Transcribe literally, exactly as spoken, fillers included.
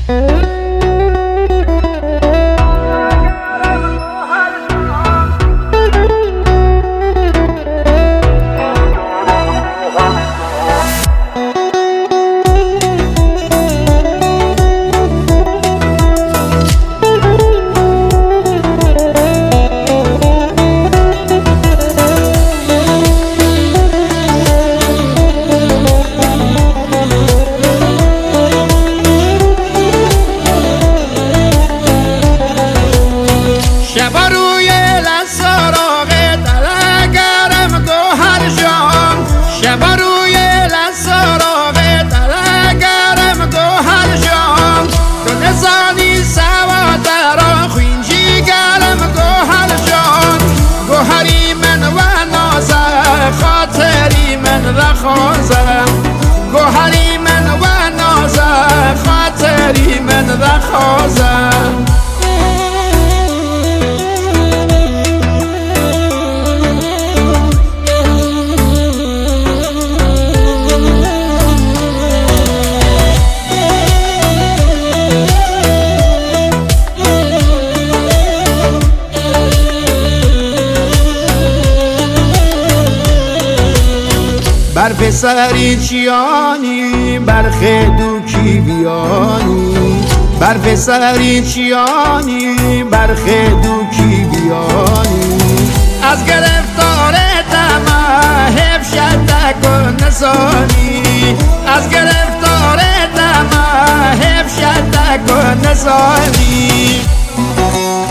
شبا روی لز سراغ تلگرم گوهر جان، شبا روی لز سراغ تلگرم گوهر جان، تو نزانی سوا درا خوینجی گرم گوهر جان، گوهری من و نازم خاطری من رخوازم، گوهری من و نازم خاطری من رخوازم. برف سری چیانی برخ دوکی بیانی، برف سری چیانی برخ دوکی بیانی، از گرفتار دمه حیف شد کن نزانی، از گرفتار دمه حیف شد کن نزانی.